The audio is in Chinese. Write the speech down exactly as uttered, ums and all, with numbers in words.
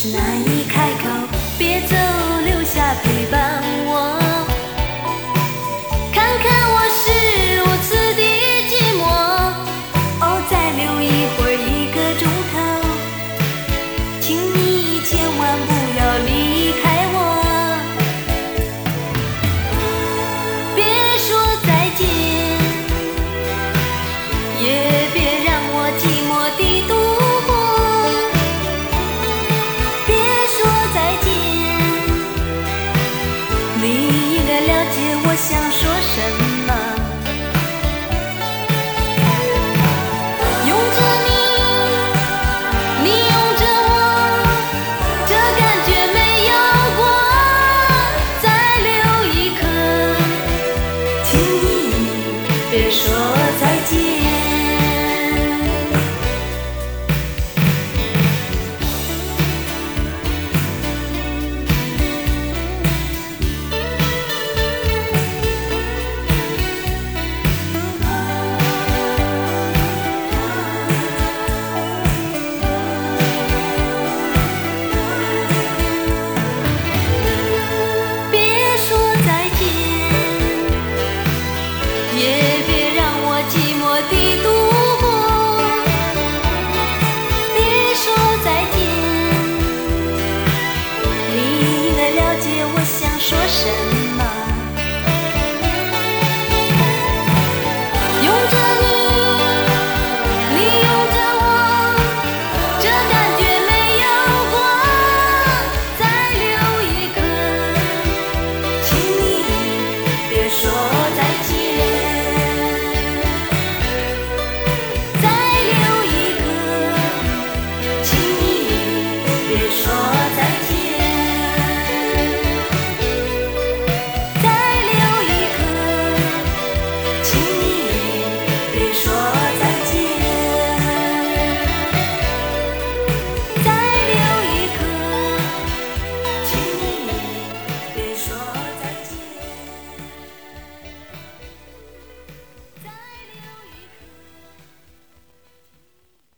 是难以开口，别走，留下陪伴我。看看我是如此的寂寞，哦，再留一会儿，一个钟头，请你千万不要离开我。别说再见，也别让我寂寞地度过。别说再见，你应该了解我想说什么。